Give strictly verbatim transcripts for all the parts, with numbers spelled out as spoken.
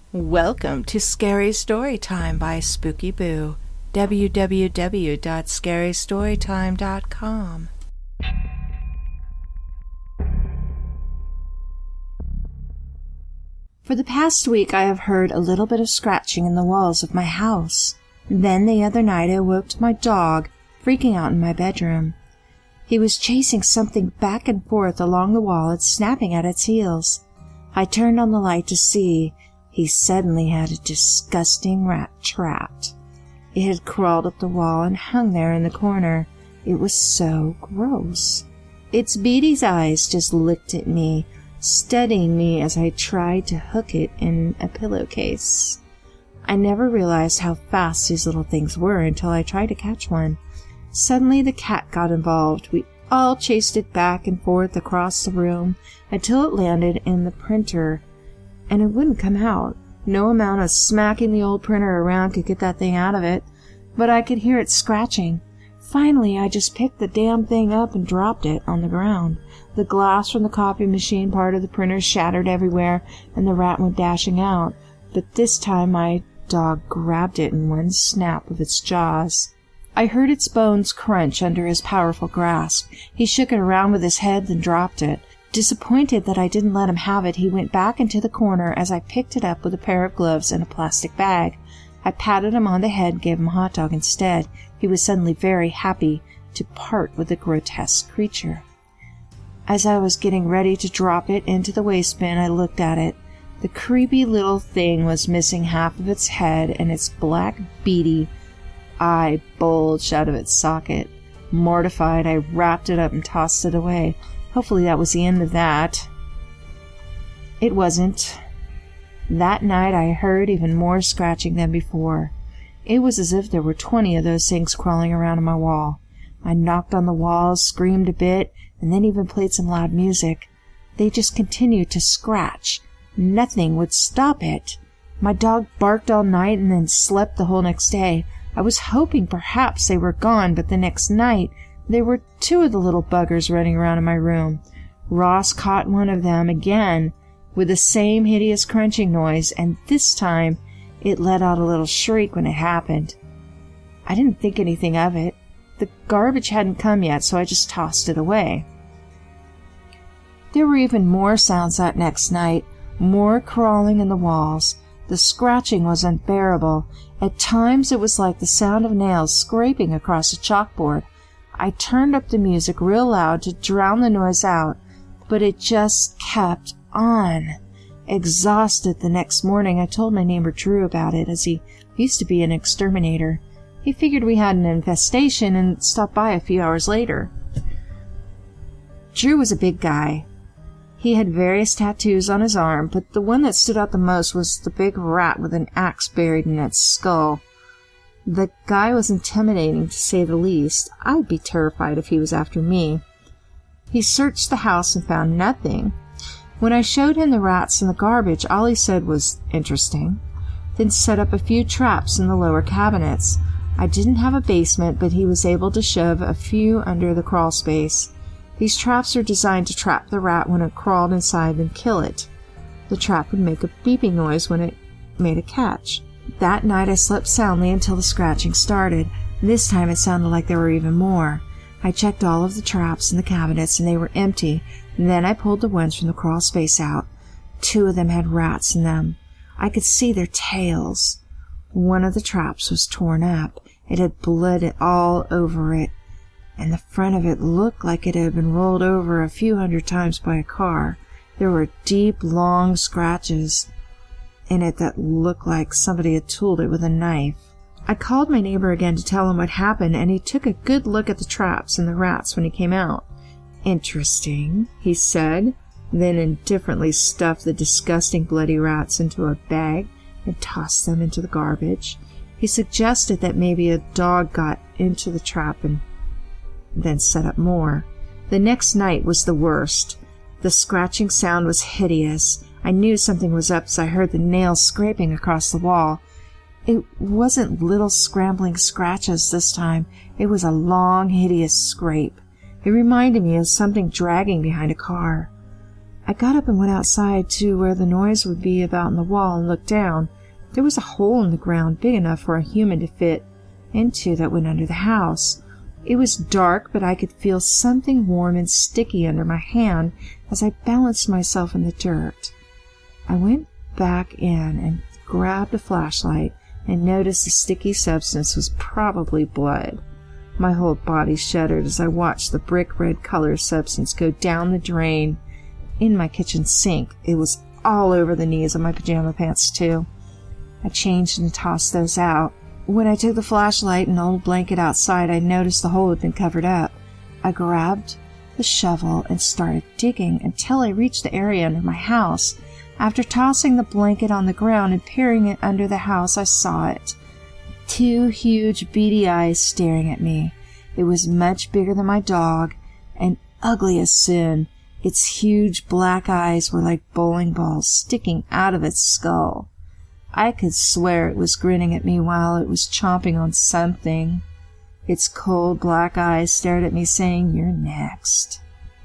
Welcome to Scary Storytime by Spooky Boo. w w w dot scary storytime dot com. For the past week I have heard a little bit of scratching in the walls of my house. Then the other night I woke to my dog freaking out in my bedroom. He was chasing something back and forth along the wall and snapping at its heels. I turned on the light to see. He suddenly had a disgusting rat trapped. It had crawled up the wall and hung there in the corner. It was so gross. Its beady eyes just looked at me, studying me as I tried to hook it in a pillowcase. I never realized how fast these little things were until I tried to catch one. Suddenly the cat got involved. We all chased it back and forth across the room until it landed in the printer, and it wouldn't come out. No amount of smacking the old printer around could get that thing out of it, but I could hear it scratching. Finally, I just picked the damn thing up and dropped it on the ground. The glass from the copy machine part of the printer shattered everywhere, and the rat went dashing out. But this time my dog grabbed it in one snap of its jaws. I heard its bones crunch under his powerful grasp. He shook it around with his head, then dropped it. Disappointed that I didn't let him have it, he went back into the corner as I picked it up with a pair of gloves and a plastic bag. I patted him on the head and gave him a hot dog instead. He was suddenly very happy to part with the grotesque creature. As I was getting ready to drop it into the waste bin, I looked at it. The creepy little thing was missing half of its head, and its black, beady eye bulged out of its socket. Mortified, I wrapped it up and tossed it away. Hopefully that was the end of that. It wasn't. That night I heard even more scratching than before. It was as if there were twenty of those things crawling around on my wall. I knocked on the walls, screamed a bit, and then even played some loud music. They just continued to scratch. Nothing would stop it. My dog barked all night and then slept the whole next day. I was hoping perhaps they were gone, but the next night there were two of the little buggers running around in my room. Ross caught one of them again with the same hideous crunching noise, and this time it let out a little shriek when it happened. I didn't think anything of it. The garbage hadn't come yet, so I just tossed it away. There were even more sounds that next night, more crawling in the walls. The scratching was unbearable. At times it was like the sound of nails scraping across a chalkboard. I turned up the music real loud to drown the noise out, but it just kept on. Exhausted the next morning, I told my neighbor Drew about it, as he used to be an exterminator. He figured we had an infestation and stopped by a few hours later. Drew was a big guy. He had various tattoos on his arm, but the one that stood out the most was the big rat with an axe buried in its skull. The guy was intimidating, to say the least. I'd be terrified if he was after me. He searched the house and found nothing. When I showed him the rats and the garbage, all he said was, "Interesting," then set up a few traps in the lower cabinets. I didn't have a basement, but he was able to shove a few under the crawl space. These traps are designed to trap the rat when it crawled inside and kill it. The trap would make a beeping noise when it made a catch. That night I slept soundly until the scratching started. This time it sounded like there were even more. I checked all of the traps in the cabinets, and they were empty. And then I pulled the ones from the crawl space out. Two of them had rats in them. I could see their tails. One of the traps was torn up. It had blood all over it, and the front of it looked like it had been rolled over a few hundred times by a car. There were deep, long scratches in it that looked like somebody had tooled it with a knife. I called my neighbor again to tell him what happened, and he took a good look at the traps and the rats when he came out. "Interesting," he said, then indifferently stuffed the disgusting bloody rats into a bag and tossed them into the garbage. He suggested that maybe a dog got into the trap and then set up more. The next night was the worst. The scratching sound was hideous. I knew something was up as I heard the nails scraping across the wall. It wasn't little scrambling scratches this time. It was a long, hideous scrape. It reminded me of something dragging behind a car. I got up and went outside to where the noise would be about in the wall and looked down. There was a hole in the ground big enough for a human to fit into that went under the house. It was dark, but I could feel something warm and sticky under my hand as I balanced myself in the dirt. I went back in and grabbed a flashlight and noticed the sticky substance was probably blood. My whole body shuddered as I watched the brick-red color substance go down the drain in my kitchen sink. It was all over the knees of my pajama pants, too. I changed and tossed those out. When I took the flashlight and old blanket outside, I noticed the hole had been covered up. I grabbed the shovel and started digging until I reached the area under my house. After tossing the blanket on the ground and peering it under the house, I saw it. Two huge beady eyes staring at me. It was much bigger than my dog and ugly as sin. Its huge black eyes were like bowling balls sticking out of its skull. I could swear it was grinning at me while it was chomping on something. Its cold black eyes stared at me, saying, "You're next."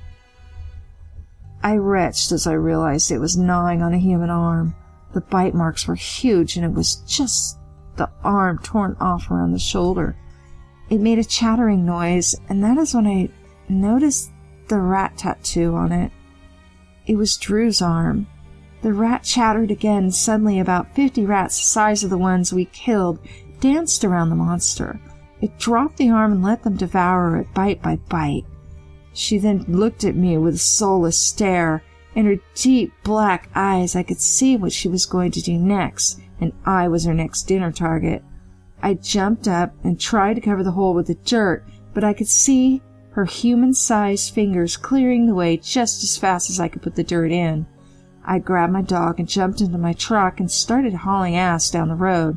I retched as I realized it was gnawing on a human arm. The bite marks were huge, and it was just the arm torn off around the shoulder. It made a chattering noise, and that is when I noticed the rat tattoo on it. It was Drew's arm. The rat chattered again. Suddenly about fifty rats the size of the ones we killed danced around the monster. It dropped the arm and let them devour it bite by bite. She then looked at me with a soulless stare. In her deep black eyes I could see what she was going to do next, and I was her next dinner target. I jumped up and tried to cover the hole with the dirt, but I could see her human-sized fingers clearing the way just as fast as I could put the dirt in. I grabbed my dog and jumped into my truck and started hauling ass down the road.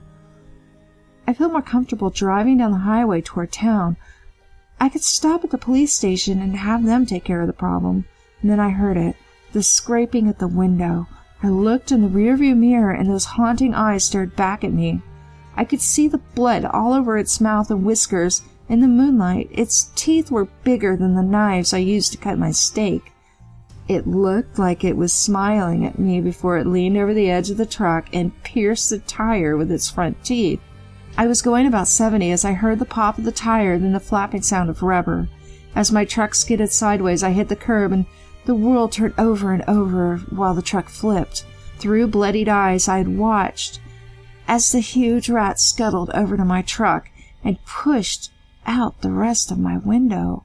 I felt more comfortable driving down the highway toward town. I could stop at the police station and have them take care of the problem. And then I heard it, the scraping at the window. I looked in the rearview mirror, and those haunting eyes stared back at me. I could see the blood all over its mouth and whiskers. In the moonlight, its teeth were bigger than the knives I used to cut my steak. It looked like it was smiling at me before it leaned over the edge of the truck and pierced the tire with its front teeth. I was going about seventy as I heard the pop of the tire, then the flapping sound of rubber. As my truck skidded sideways, I hit the curb, and the world turned over and over while the truck flipped. Through bloodied eyes, I had watched as the huge rat scuttled over to my truck and pushed out the rest of my window.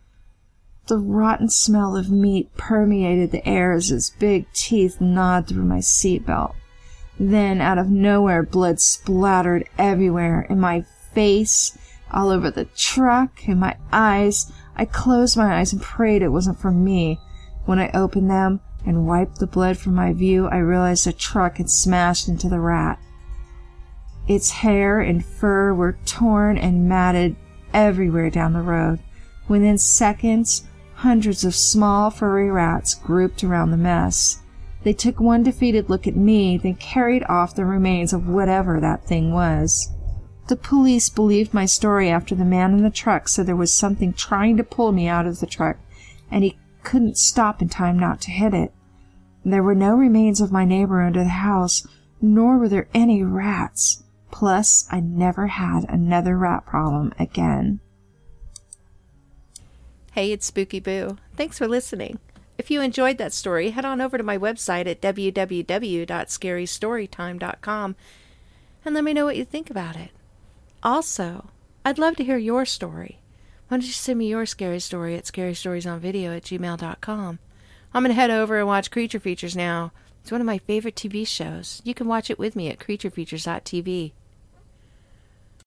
The rotten smell of meat permeated the air as its big teeth gnawed through my seatbelt. Then, out of nowhere, blood splattered everywhere, in my face, all over the truck, in my eyes. I closed my eyes and prayed it wasn't for me. When I opened them and wiped the blood from my view, I realized the truck had smashed into the rat. Its hair and fur were torn and matted everywhere down the road. Within seconds, hundreds of small furry rats grouped around the mess. They took one defeated look at me, then carried off the remains of whatever that thing was. The police believed my story after the man in the truck said there was something trying to pull me out of the truck, and he couldn't stop in time not to hit it. There were no remains of my neighbor under the house, nor were there any rats. Plus, I never had another rat problem again. Hey, it's Spooky Boo. Thanks for listening. If you enjoyed that story, head on over to my website at w w w dot scary story time dot com and let me know what you think about it. Also, I'd love to hear your story. Why don't you send me your scary story at scary stories on video at gmail dot com. I'm going to head over and watch Creature Features now. It's one of my favorite T V shows. You can watch it with me at creature features dot t v.